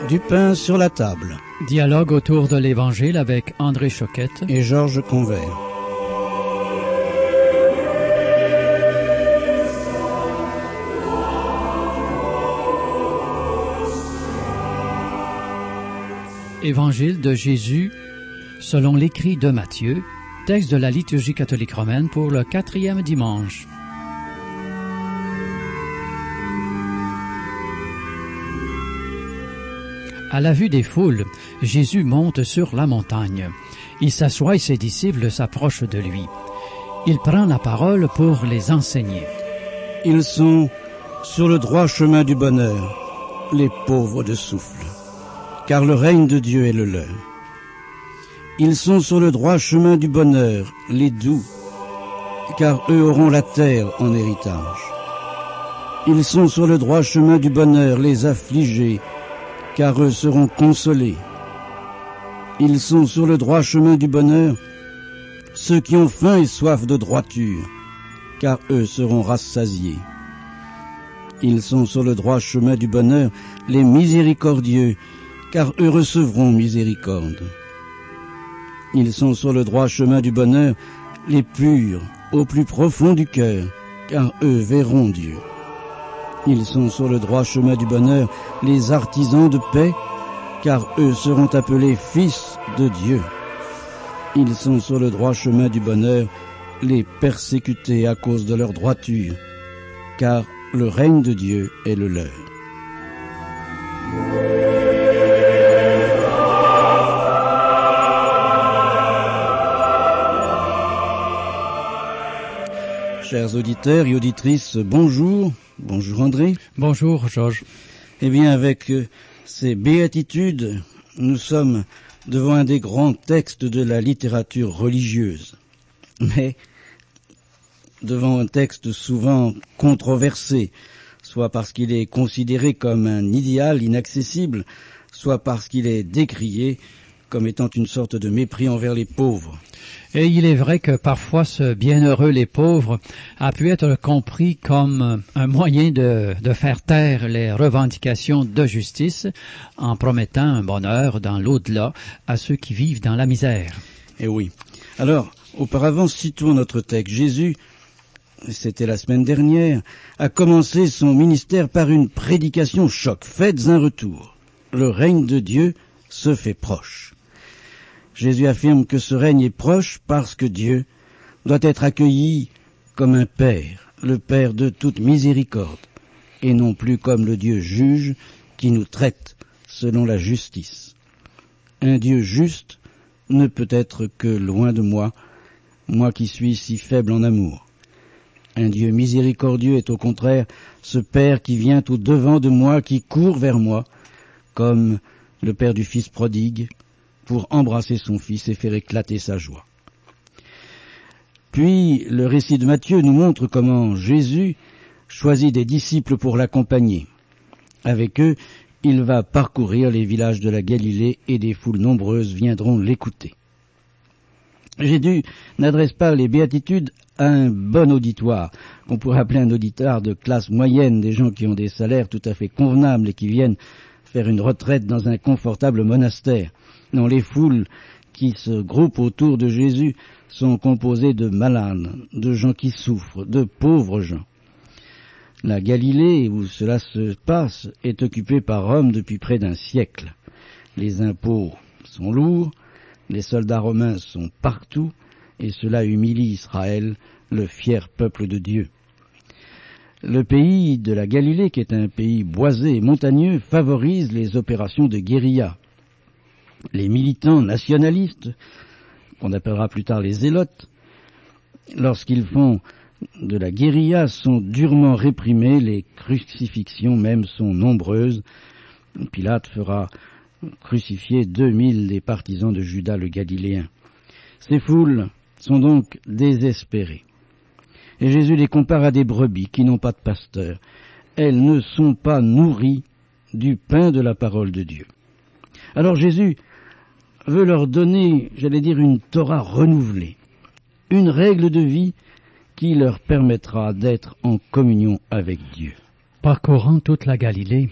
Du pain sur la table. Dialogue autour de l'Évangile avec André Choquette et Georges Convert. Évangile de Jésus selon l'écrit de Matthieu, texte de la liturgie catholique romaine pour le 4e dimanche. À la vue des foules, Jésus monte sur la montagne. Il s'assoit et ses disciples s'approchent de lui. Il prend la parole pour les enseigner. Ils sont sur le droit chemin du bonheur, les pauvres de souffle, car le règne de Dieu est le leur. Ils sont sur le droit chemin du bonheur, les doux, car eux auront la terre en héritage. Ils sont sur le droit chemin du bonheur, les affligés, car eux seront consolés. Ils sont sur le droit chemin du bonheur, ceux qui ont faim et soif de droiture, car eux seront rassasiés. Ils sont sur le droit chemin du bonheur, les miséricordieux, car eux recevront miséricorde. Ils sont sur le droit chemin du bonheur, les purs, au plus profond du cœur, car eux verront Dieu. Ils sont sur le droit chemin du bonheur, les artisans de paix, car eux seront appelés fils de Dieu. Ils sont sur le droit chemin du bonheur, les persécutés à cause de leur droiture, car le règne de Dieu est le leur. Chers auditeurs et auditrices, bonjour. Bonjour André. Bonjour Georges. Eh bien, avec ces béatitudes, nous sommes devant un des grands textes de la littérature religieuse. Mais devant un texte souvent controversé, soit parce qu'il est considéré comme un idéal inaccessible, soit parce qu'il est décrié comme étant une sorte de mépris envers les pauvres. Et il est vrai que parfois ce bienheureux les pauvres a pu être compris comme un moyen de faire taire les revendications de justice en promettant un bonheur dans l'au-delà à ceux qui vivent dans la misère. Eh oui. Alors, auparavant, situons notre texte. Jésus, c'était la semaine dernière, a commencé son ministère par une prédication choc. Faites un retour. Le règne de Dieu se fait proche. Jésus affirme que ce règne est proche parce que Dieu doit être accueilli comme un Père, le Père de toute miséricorde, et non plus comme le Dieu juge qui nous traite selon la justice. Un Dieu juste ne peut être que loin de moi, moi qui suis si faible en amour. Un Dieu miséricordieux est au contraire ce Père qui vient au devant de moi, qui court vers moi, comme le Père du Fils prodigue, pour embrasser son fils et faire éclater sa joie. Puis, le récit de Matthieu nous montre comment Jésus choisit des disciples pour l'accompagner. Avec eux, il va parcourir les villages de la Galilée et des foules nombreuses viendront l'écouter. Jésus n'adresse pas les béatitudes à un bon auditoire, qu'on pourrait appeler un auditoire de classe moyenne, des gens qui ont des salaires tout à fait convenables et qui viennent faire une retraite dans un confortable monastère. Non, les foules qui se groupent autour de Jésus sont composées de malades, de gens qui souffrent, de pauvres gens. La Galilée, où cela se passe, est occupée par Rome depuis près d'un siècle. Les impôts sont lourds, les soldats romains sont partout, et cela humilie Israël, le fier peuple de Dieu. Le pays de la Galilée, qui est un pays boisé et montagneux, favorise les opérations de guérilla. Les militants nationalistes, qu'on appellera plus tard les zélotes, lorsqu'ils font de la guérilla, sont durement réprimés, les crucifixions même sont nombreuses. Pilate fera crucifier 2000 des partisans de Judas le Galiléen. Ces foules sont donc désespérées. Et Jésus les compare à des brebis qui n'ont pas de pasteur. Elles ne sont pas nourries du pain de la parole de Dieu. Alors Jésus veut leur donner, une Torah renouvelée, une règle de vie qui leur permettra d'être en communion avec Dieu. Parcourant toute la Galilée,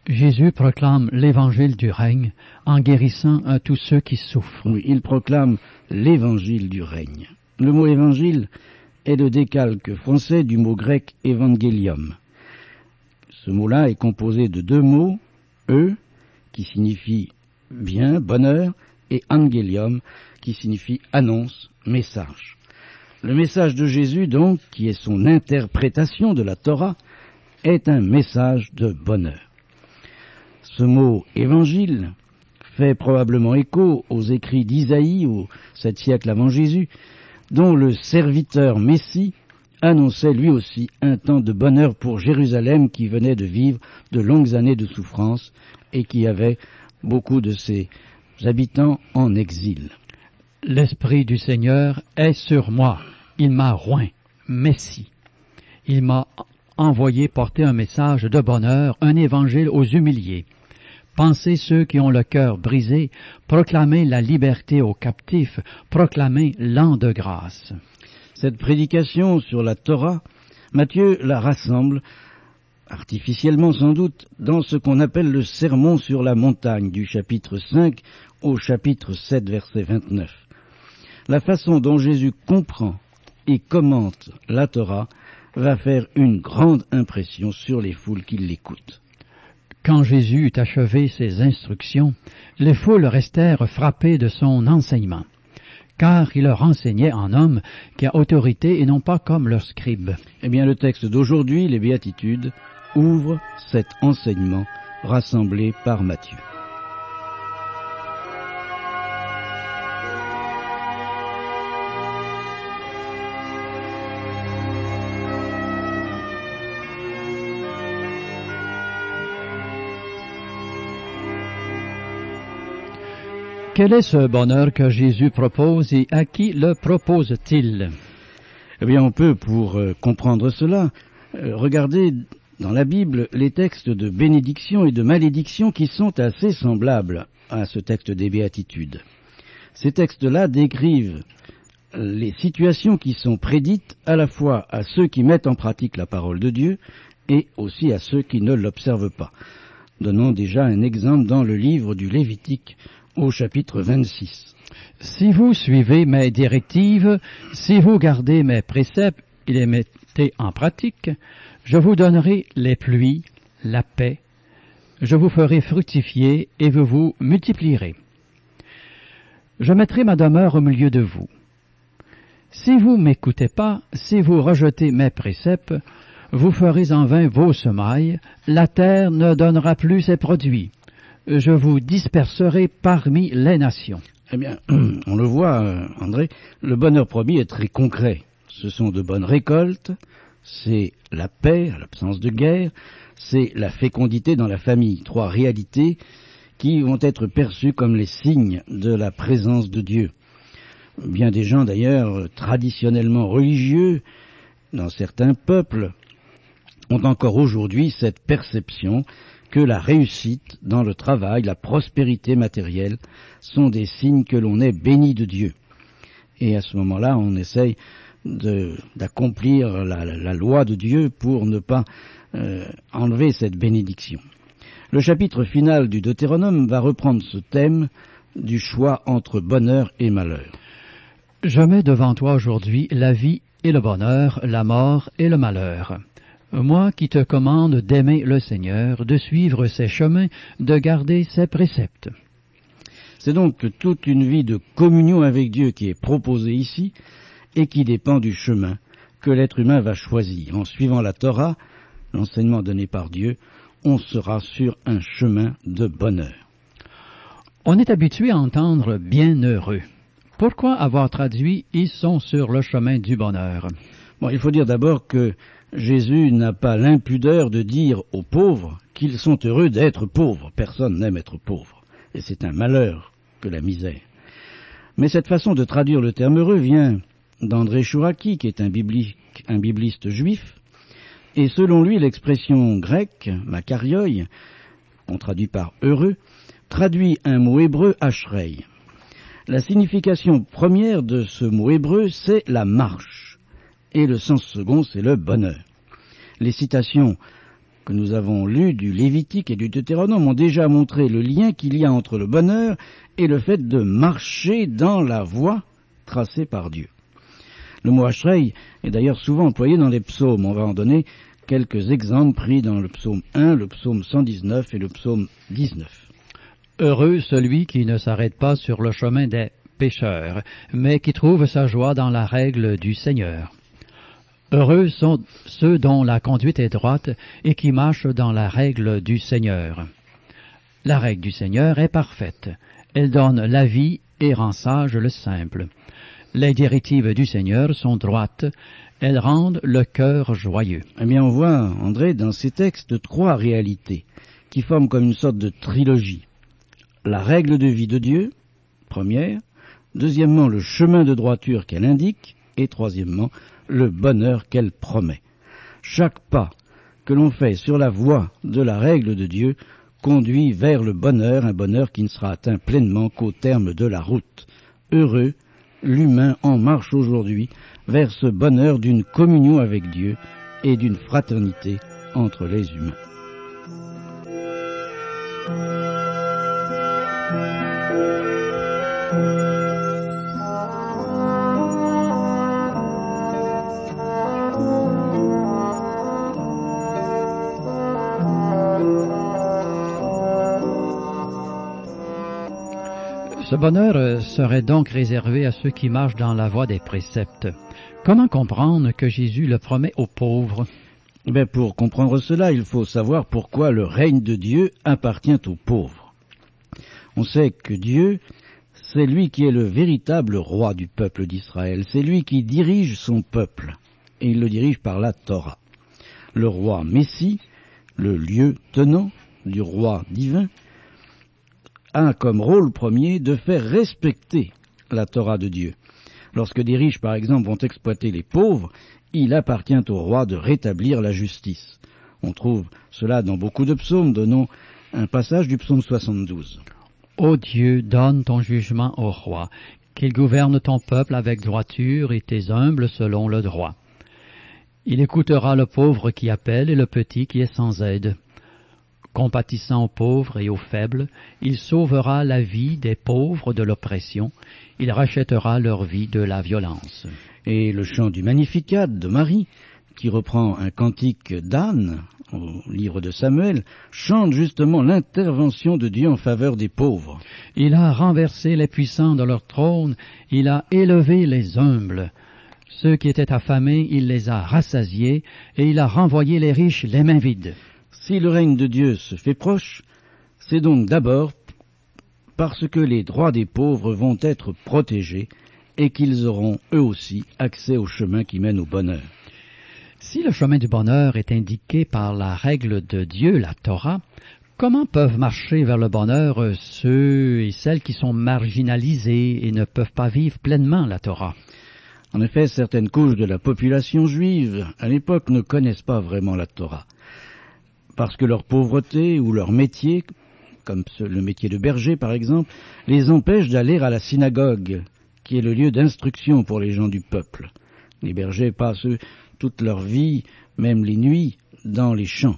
Jésus proclame l'évangile du règne en guérissant tous ceux qui souffrent. Oui, il proclame l'évangile du règne. Le mot évangile est le décalque français du mot grec évangélium. Ce mot-là est composé de deux mots, qui signifie bien, bonheur, et angélium, qui signifie annonce, message. Le message de Jésus, donc, qui est son interprétation de la Torah, est un message de bonheur. Ce mot évangile fait probablement écho aux écrits d'Isaïe au 7 siècle avant Jésus, dont le serviteur Messie annonçait lui aussi un temps de bonheur pour Jérusalem qui venait de vivre de longues années de souffrance et qui avait beaucoup de ses habitants en exil. L'Esprit du Seigneur est sur moi. Il m'a oint, Messie. Il m'a envoyé porter un message de bonheur, un évangile aux humiliés. Pensez ceux qui ont le cœur brisé, proclamez la liberté aux captifs, proclamez l'an de grâce. Cette prédication sur la Torah, Matthieu la rassemble, artificiellement sans doute, dans ce qu'on appelle le sermon sur la montagne du chapitre 5 au chapitre 7 verset 29. La façon dont Jésus comprend et commente la Torah va faire une grande impression sur les foules qui l'écoutent. Quand Jésus eut achevé ses instructions, les foules restèrent frappées de son enseignement, car il leur enseignait en homme qui a autorité et non pas comme leurs scribes. Eh bien, le texte d'aujourd'hui, les Béatitudes, ouvre cet enseignement rassemblé par Matthieu. Quel est ce bonheur que Jésus propose et à qui le propose-t-il? Eh bien, on peut, pour comprendre cela, regarder dans la Bible les textes de bénédiction et de malédiction qui sont assez semblables à ce texte des Béatitudes. Ces textes-là décrivent les situations qui sont prédites à la fois à ceux qui mettent en pratique la parole de Dieu et aussi à ceux qui ne l'observent pas. Donnons déjà un exemple dans le livre du Lévitique, au chapitre 26. Si vous suivez mes directives, si vous gardez mes préceptes et les mettez en pratique, je vous donnerai les pluies, la paix, je vous ferai fructifier et vous vous multiplierez. Je mettrai ma demeure au milieu de vous. Si vous m'écoutez pas, si vous rejetez mes préceptes, vous ferez en vain vos semailles, la terre ne donnera plus ses produits. Je vous disperserai parmi les nations. Eh bien, on le voit, André, le bonheur promis est très concret. Ce sont de bonnes récoltes, c'est la paix, l'absence de guerre, c'est la fécondité dans la famille. Trois réalités qui vont être perçues comme les signes de la présence de Dieu. Bien des gens, d'ailleurs, traditionnellement religieux, dans certains peuples, ont encore aujourd'hui cette perception que la réussite dans le travail, la prospérité matérielle sont des signes que l'on est béni de Dieu. Et à ce moment-là, on essaye d'accomplir la loi de Dieu pour ne pas enlever cette bénédiction. Le chapitre final du Deutéronome va reprendre ce thème du choix entre bonheur et malheur. Je mets devant toi aujourd'hui la vie et le bonheur, la mort et le malheur. Moi qui te commande d'aimer le Seigneur, de suivre ses chemins, de garder ses préceptes. C'est donc toute une vie de communion avec Dieu qui est proposée ici et qui dépend du chemin que l'être humain va choisir. En suivant la Torah, l'enseignement donné par Dieu, on sera sur un chemin de bonheur. On est habitué à entendre « bienheureux ». Pourquoi avoir traduit « ils sont sur le chemin du bonheur » ? Bon, il faut dire d'abord que Jésus n'a pas l'impudeur de dire aux pauvres qu'ils sont heureux d'être pauvres. Personne n'aime être pauvre, et c'est un malheur que la misère. Mais cette façon de traduire le terme heureux vient d'André Chouraki, qui est un bibliste juif, et selon lui, l'expression grecque, makarioi, qu'on traduit par heureux, traduit un mot hébreu ashrei. La signification première de ce mot hébreu, c'est la marche. Et le sens second, c'est le bonheur. Les citations que nous avons lus du Lévitique et du Deutéronome ont déjà montré le lien qu'il y a entre le bonheur et le fait de marcher dans la voie tracée par Dieu. Le mot Ashrei est d'ailleurs souvent employé dans les psaumes. On va en donner quelques exemples pris dans le psaume 1, le psaume 119 et le psaume 19. Heureux celui qui ne s'arrête pas sur le chemin des pécheurs, mais qui trouve sa joie dans la règle du Seigneur. Heureux sont ceux dont la conduite est droite et qui marchent dans la règle du Seigneur. La règle du Seigneur est parfaite. Elle donne la vie et rend sage le simple. Les directives du Seigneur sont droites. Elles rendent le cœur joyeux. Eh bien, on voit, André, dans ces textes, 3 réalités qui forment comme une sorte de trilogie. La règle de vie de Dieu, première. Deuxièmement, le chemin de droiture qu'elle indique. Et troisièmement, le bonheur qu'elle promet. Chaque pas que l'on fait sur la voie de la règle de Dieu conduit vers le bonheur, un bonheur qui ne sera atteint pleinement qu'au terme de la route. Heureux, l'humain en marche aujourd'hui vers ce bonheur d'une communion avec Dieu et d'une fraternité entre les humains. Ce bonheur serait donc réservé à ceux qui marchent dans la voie des préceptes. Comment comprendre que Jésus le promet aux pauvres? Pour comprendre cela, il faut savoir pourquoi le règne de Dieu appartient aux pauvres. On sait que Dieu, c'est lui qui est le véritable roi du peuple d'Israël. C'est lui qui dirige son peuple, et il le dirige par la Torah. Le roi Messie, le lieu tenant du roi divin, a comme rôle premier de faire respecter la Torah de Dieu. Lorsque des riches, par exemple, vont exploiter les pauvres, il appartient au roi de rétablir la justice. On trouve cela dans beaucoup de psaumes, donnons un passage du psaume 72. Ô Dieu, donne ton jugement au roi, qu'il gouverne ton peuple avec droiture et tes humbles selon le droit. Il écoutera le pauvre qui appelle et le petit qui est sans aide. Compatissant aux pauvres et aux faibles, il sauvera la vie des pauvres de l'oppression, il rachètera leur vie de la violence. Et le chant du Magnificat de Marie, qui reprend un cantique d'Anne au livre de Samuel, chante justement l'intervention de Dieu en faveur des pauvres. Il a renversé les puissants de leur trône, il a élevé les humbles. Ceux qui étaient affamés, il les a rassasiés, et il a renvoyé les riches les mains vides. Si le règne de Dieu se fait proche, c'est donc d'abord parce que les droits des pauvres vont être protégés et qu'ils auront eux aussi accès au chemin qui mène au bonheur. Si le chemin du bonheur est indiqué par la règle de Dieu, la Torah, comment peuvent marcher vers le bonheur ceux et celles qui sont marginalisés et ne peuvent pas vivre pleinement la Torah? En effet, certaines couches de la population juive à l'époque ne connaissent pas vraiment la Torah, parce que leur pauvreté ou leur métier, comme le métier de berger par exemple, les empêche d'aller à la synagogue, qui est le lieu d'instruction pour les gens du peuple. Les bergers passent toute leur vie, même les nuits, dans les champs.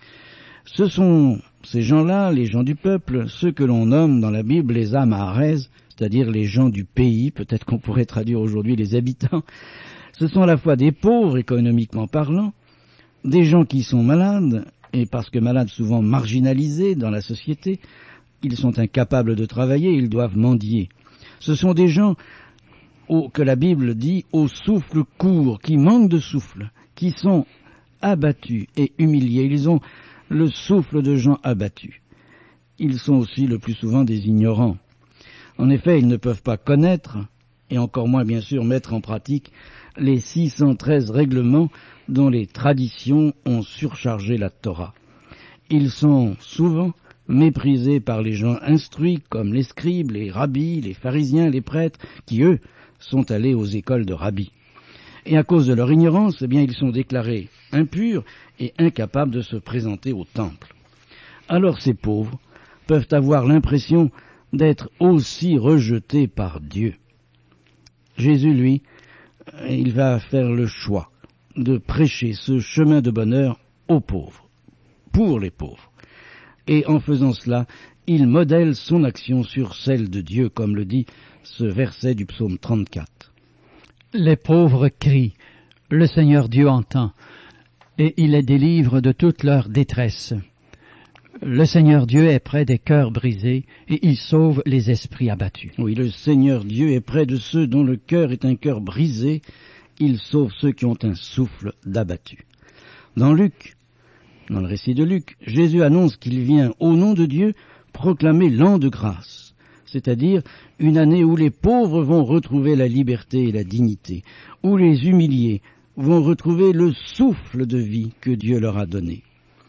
Ce sont ces gens-là, les gens du peuple, ceux que l'on nomme dans la Bible les Amaharès, c'est-à-dire les gens du pays, peut-être qu'on pourrait traduire aujourd'hui les habitants. Ce sont à la fois des pauvres, économiquement parlant, des gens qui sont malades, et parce que malades souvent marginalisés dans la société, ils sont incapables de travailler, ils doivent mendier. Ce sont des gens que la Bible dit au souffle court, qui manquent de souffle, qui sont abattus et humiliés. Ils ont le souffle de gens abattus. Ils sont aussi le plus souvent des ignorants. En effet, ils ne peuvent pas connaître, et encore moins bien sûr mettre en pratique, les 613 règlements dont les traditions ont surchargé la Torah. Ils sont souvent méprisés par les gens instruits comme les scribes, les rabbis, les pharisiens, les prêtres, qui eux sont allés aux écoles de rabbis. Et à cause de leur ignorance, ils sont déclarés impurs et incapables de se présenter au temple. Alors ces pauvres peuvent avoir l'impression d'être aussi rejetés par Dieu. Jésus, lui, il va faire le choix de prêcher ce chemin de bonheur aux pauvres. pour les pauvres. Et en faisant cela, il modèle son action sur celle de Dieu, comme le dit ce verset du psaume 34. Les pauvres crient, le Seigneur Dieu entend, et il les délivre de toute leur détresse. Le Seigneur Dieu est près des cœurs brisés, et il sauve les esprits abattus. Oui, le Seigneur Dieu est près de ceux dont le cœur est un cœur brisé, il sauve ceux qui ont un souffle d'abattu. Dans le récit de Luc, Jésus annonce qu'il vient, au nom de Dieu, proclamer l'an de grâce, c'est-à-dire une année où les pauvres vont retrouver la liberté et la dignité, où les humiliés vont retrouver le souffle de vie que Dieu leur a donné.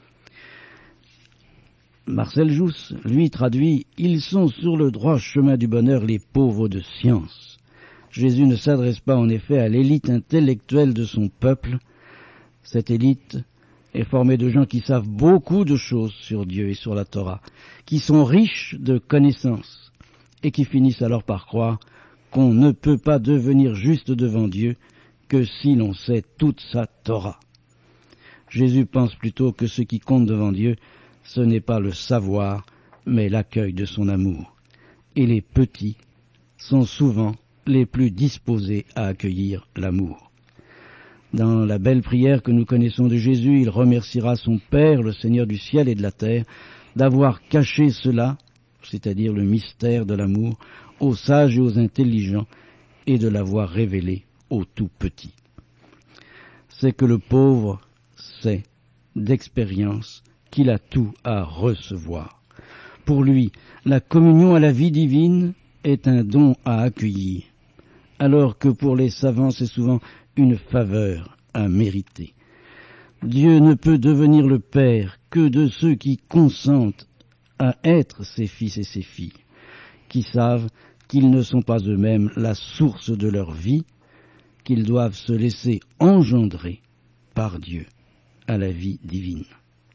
Marcel Jousse, lui, traduit « Ils sont sur le droit chemin du bonheur les pauvres de science ». Jésus ne s'adresse pas en effet à l'élite intellectuelle de son peuple. Cette élite est formée de gens qui savent beaucoup de choses sur Dieu et sur la Torah, qui sont riches de connaissances et qui finissent alors par croire qu'on ne peut pas devenir juste devant Dieu que si l'on sait toute sa Torah. Jésus pense plutôt que ce qui compte devant Dieu, ce n'est pas le savoir, mais l'accueil de son amour. Et les petits sont souvent les plus disposés à accueillir l'amour. Dans la belle prière que nous connaissons de Jésus, il remerciera son Père, le Seigneur du ciel et de la terre, d'avoir caché cela, c'est-à-dire le mystère de l'amour, aux sages et aux intelligents, et de l'avoir révélé aux tout petits. C'est que le pauvre sait, d'expérience, qu'il a tout à recevoir. Pour lui, la communion à la vie divine est un don à accueillir, alors que pour les savants c'est souvent une faveur à mériter. Dieu ne peut devenir le Père que de ceux qui consentent à être ses fils et ses filles, qui savent qu'ils ne sont pas eux-mêmes la source de leur vie, qu'ils doivent se laisser engendrer par Dieu à la vie divine.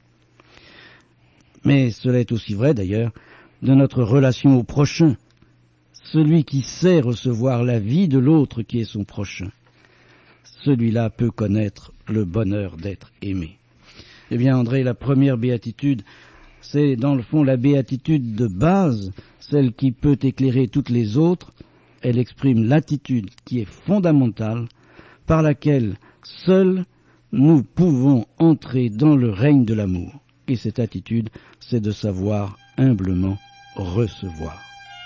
Mais cela est aussi vrai d'ailleurs de notre relation au prochain. Celui qui sait recevoir la vie de l'autre qui est son prochain, celui-là peut connaître le bonheur d'être aimé. Eh bien, André, la première béatitude, c'est dans le fond la béatitude de base, celle qui peut éclairer toutes les autres. Elle exprime l'attitude qui est fondamentale, par laquelle seuls nous pouvons entrer dans le règne de l'amour. Et cette attitude, c'est de savoir humblement recevoir.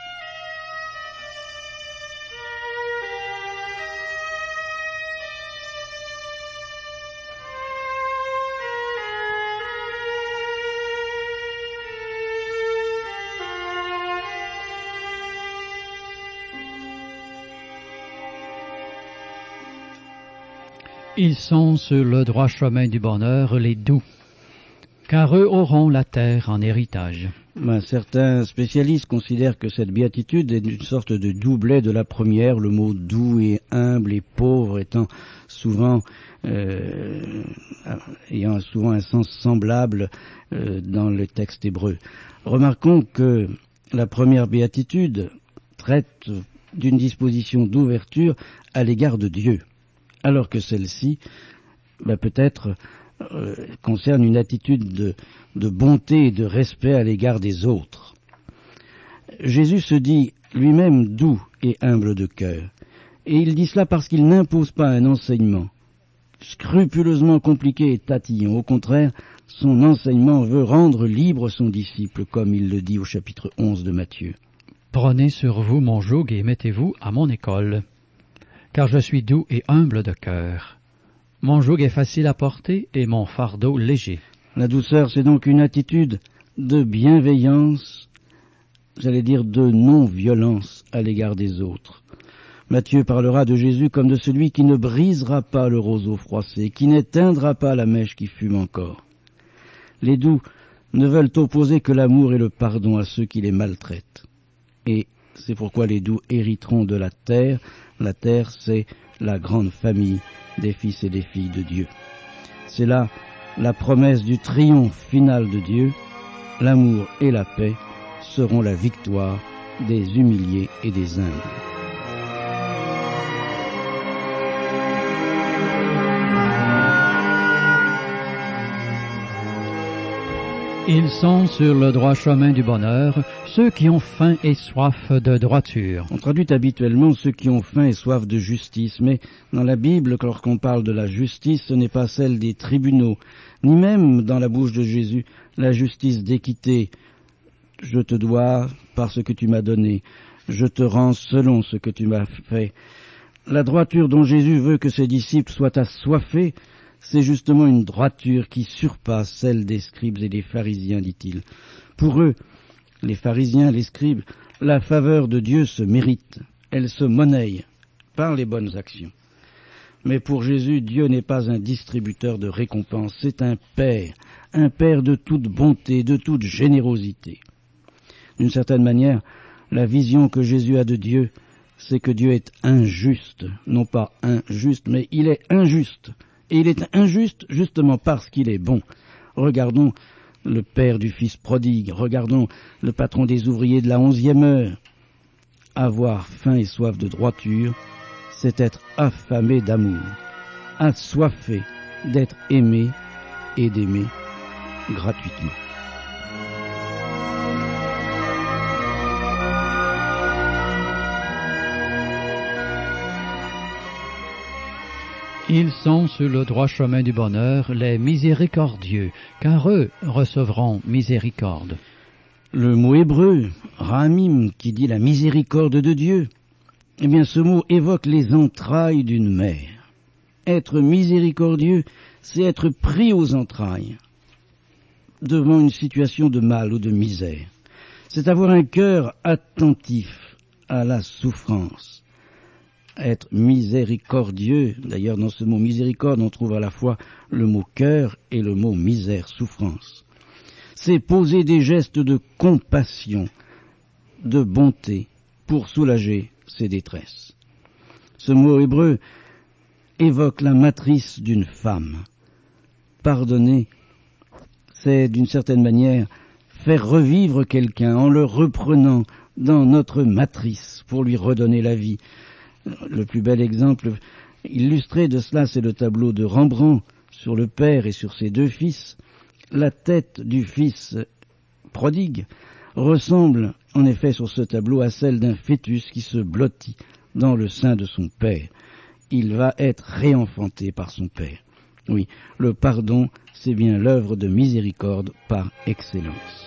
Ils sont sur le droit chemin du bonheur, les doux, car eux auront la terre en héritage. Certains spécialistes considèrent que cette béatitude est une sorte de doublet de la première, le mot doux et humble et pauvre étant souvent ayant souvent un sens semblable dans le texte hébreu. Remarquons que la première béatitude traite d'une disposition d'ouverture à l'égard de Dieu, alors que celle-ci peut-être concerne une attitude de bonté et de respect à l'égard des autres. Jésus se dit lui-même doux et humble de cœur, et il dit cela parce qu'il n'impose pas un enseignement scrupuleusement compliqué et tatillon. Au contraire, son enseignement veut rendre libre son disciple, comme il le dit au chapitre 11 de Matthieu. Prenez sur vous mon joug et mettez-vous à mon école, car je suis doux et humble de cœur. Mon joug est facile à porter et mon fardeau léger. La douceur, c'est donc une attitude de bienveillance, j'allais dire de non-violence à l'égard des autres. Matthieu parlera de Jésus comme de celui qui ne brisera pas le roseau froissé, qui n'éteindra pas la mèche qui fume encore. Les doux ne veulent opposer que l'amour et le pardon à ceux qui les maltraitent. Et c'est pourquoi les doux hériteront de la terre. La terre, c'est la grande famille des fils et des filles de Dieu. C'est là la promesse du triomphe final de Dieu. L'amour et la paix seront la victoire des humiliés et des humbles. Ils sont sur le droit chemin du bonheur, ceux qui ont faim et soif de droiture. On traduit habituellement ceux qui ont faim et soif de justice, mais dans la Bible, lorsqu'on parle de la justice, ce n'est pas celle des tribunaux, ni même dans la bouche de Jésus, la justice d'équité. Je te dois par ce que tu m'as donné, je te rends selon ce que tu m'as fait. La droiture dont Jésus veut que ses disciples soient assoiffés, c'est justement une droiture qui surpasse celle des scribes et des pharisiens, dit-il. Pour eux, les pharisiens, les scribes, la faveur de Dieu se mérite, elle se monnaie par les bonnes actions. Mais pour Jésus, Dieu n'est pas un distributeur de récompenses, c'est un Père de toute bonté, de toute générosité. D'une certaine manière, la vision que Jésus a de Dieu, c'est que Dieu est injuste, non pas injuste, mais il est injuste. Et il est injuste justement parce qu'il est bon. Regardons le père du fils prodigue, regardons le patron des ouvriers de la 11e heure. Avoir faim et soif de droiture, c'est être affamé d'amour, assoiffé d'être aimé et d'aimer gratuitement. Ils sont sur le droit chemin du bonheur, les miséricordieux, car eux recevront miséricorde. Le mot hébreu, ramim, qui dit la miséricorde de Dieu, eh bien ce mot évoque les entrailles d'une mère. Être miséricordieux, c'est être pris aux entrailles, devant une situation de mal ou de misère. C'est avoir un cœur attentif à la souffrance. Être miséricordieux, d'ailleurs dans ce mot miséricorde on trouve à la fois le mot cœur et le mot misère, souffrance. C'est poser des gestes de compassion, de bonté, pour soulager ses détresses. Ce mot hébreu évoque la matrice d'une femme. Pardonner, c'est d'une certaine manière faire revivre quelqu'un en le reprenant dans notre matrice pour lui redonner la vie. Le plus bel exemple illustré de cela, c'est le tableau de Rembrandt sur le père et sur ses deux fils. La tête du fils prodigue ressemble en effet sur ce tableau à celle d'un fœtus qui se blottit dans le sein de son père. Il va être réenfanté par son père. Oui, le pardon, c'est bien l'œuvre de miséricorde par excellence.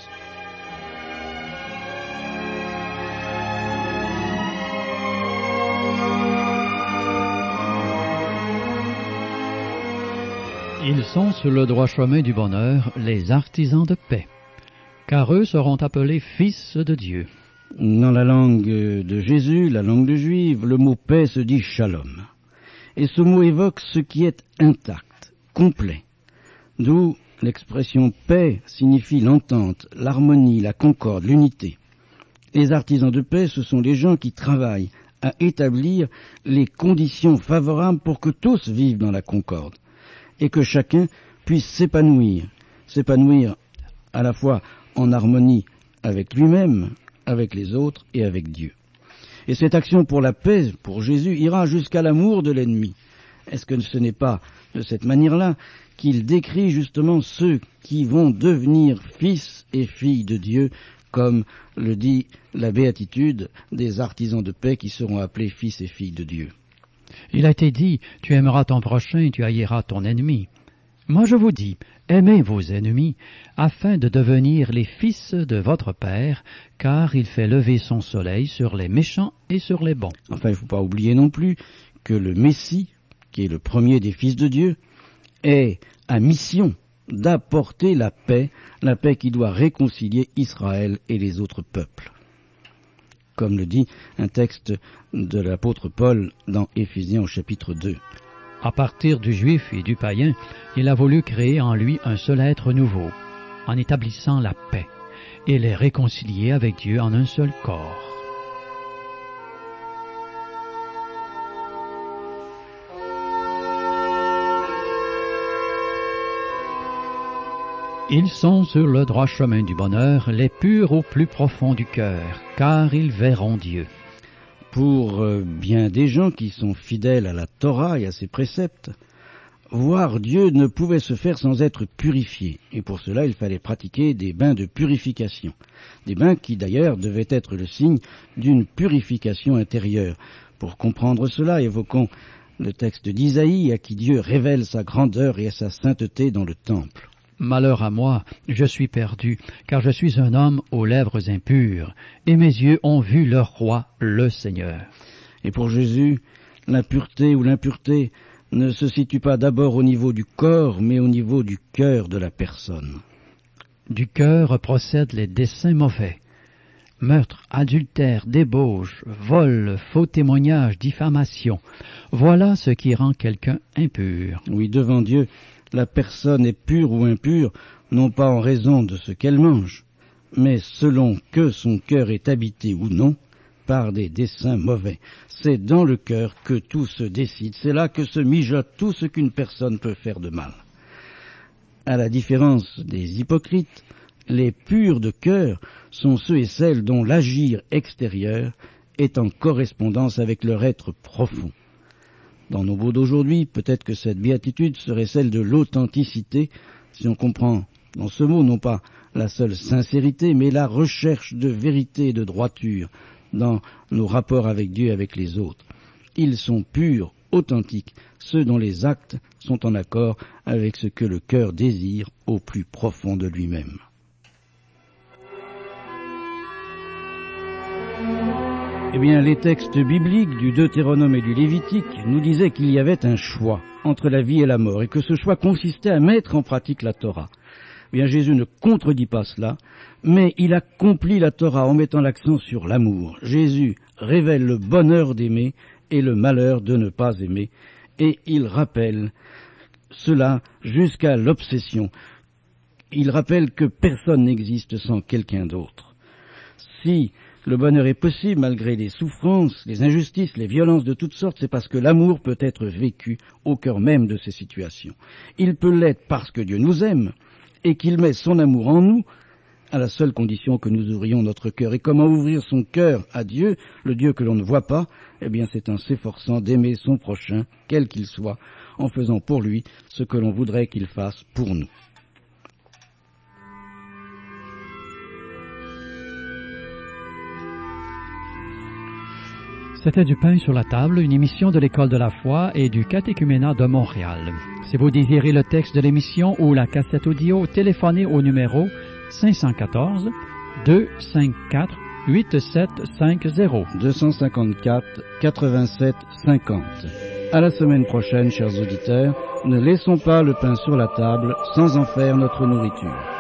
Ils sont sur le droit chemin du bonheur, les artisans de paix, car eux seront appelés fils de Dieu. Dans la langue de Jésus, la langue juive, le mot paix se dit shalom. Et ce mot évoque ce qui est intact, complet. D'où l'expression paix signifie l'entente, l'harmonie, la concorde, l'unité. Les artisans de paix, ce sont les gens qui travaillent à établir les conditions favorables pour que tous vivent dans la concorde et que chacun puisse s'épanouir à la fois en harmonie avec lui-même, avec les autres et avec Dieu. Et cette action pour la paix, pour Jésus, ira jusqu'à l'amour de l'ennemi. Est-ce que ce n'est pas de cette manière-là qu'il décrit justement ceux qui vont devenir fils et filles de Dieu, comme le dit la béatitude des artisans de paix qui seront appelés fils et filles de Dieu? Il a été dit, tu aimeras ton prochain, tu haïras ton ennemi. Moi je vous dis, aimez vos ennemis, afin de devenir les fils de votre Père, car il fait lever son soleil sur les méchants et sur les bons. Enfin, il ne faut pas oublier non plus que le Messie, qui est le premier des fils de Dieu, est à mission d'apporter la paix qui doit réconcilier Israël et les autres peuples. Comme le dit un texte de l'apôtre Paul dans Éphésiens au chapitre 2. À partir du juif et du païen, il a voulu créer en lui un seul être nouveau, en établissant la paix, et les réconcilier avec Dieu en un seul corps. Ils sont sur le droit chemin du bonheur, les purs au plus profond du cœur, car ils verront Dieu. Pour bien des gens qui sont fidèles à la Torah et à ses préceptes, Voir Dieu ne pouvait se faire sans être purifié, et pour cela il fallait pratiquer des bains de purification. Des bains qui d'ailleurs devaient être le signe d'une purification intérieure. Pour comprendre cela, évoquons le texte d'Isaïe à qui Dieu révèle sa grandeur et sa sainteté dans le temple. Malheur à moi, je suis perdu, car je suis un homme aux lèvres impures, et mes yeux ont vu leur roi, le Seigneur. Et pour Jésus, la pureté ou l'impureté ne se situe pas d'abord au niveau du corps, mais au niveau du cœur de la personne. Du cœur procèdent les desseins mauvais. Meurtre, adultère, débauche, vol, faux témoignage, diffamation. Voilà ce qui rend quelqu'un impur. Oui, devant Dieu, la personne est pure ou impure, non pas en raison de ce qu'elle mange, mais selon que son cœur est habité ou non par des desseins mauvais. C'est dans le cœur que tout se décide, c'est là que se mijote tout ce qu'une personne peut faire de mal. À la différence des hypocrites, les purs de cœur sont ceux et celles dont l'agir extérieur est en correspondance avec leur être profond. Dans nos mots d'aujourd'hui, peut-être que cette béatitude serait celle de l'authenticité, si on comprend dans ce mot non pas la seule sincérité, mais la recherche de vérité et de droiture dans nos rapports avec Dieu et avec les autres. Ils sont purs, authentiques, ceux dont les actes sont en accord avec ce que le cœur désire au plus profond de lui-même. Eh bien, les textes bibliques du Deutéronome et du Lévitique nous disaient qu'il y avait un choix entre la vie et la mort, et que ce choix consistait à mettre en pratique la Torah. Eh bien, Jésus ne contredit pas cela, mais il accomplit la Torah en mettant l'accent sur l'amour. Jésus révèle le bonheur d'aimer et le malheur de ne pas aimer, et il rappelle cela jusqu'à l'obsession. Il rappelle que personne n'existe sans quelqu'un d'autre. Si le bonheur est possible malgré les souffrances, les injustices, les violences de toutes sortes, c'est parce que l'amour peut être vécu au cœur même de ces situations. Il peut l'être parce que Dieu nous aime et qu'il met son amour en nous, à la seule condition que nous ouvrions notre cœur. Et comment ouvrir son cœur à Dieu, le Dieu que l'on ne voit pas? Eh bien, c'est en s'efforçant d'aimer son prochain, quel qu'il soit, en faisant pour lui ce que l'on voudrait qu'il fasse pour nous. C'était du pain sur la table, une émission de l'École de la foi et du catéchuménat de Montréal. Si vous désirez le texte de l'émission ou la cassette audio, téléphonez au numéro 514 254 8750. 254 87 50. À la semaine prochaine, chers auditeurs, ne laissons pas le pain sur la table sans en faire notre nourriture.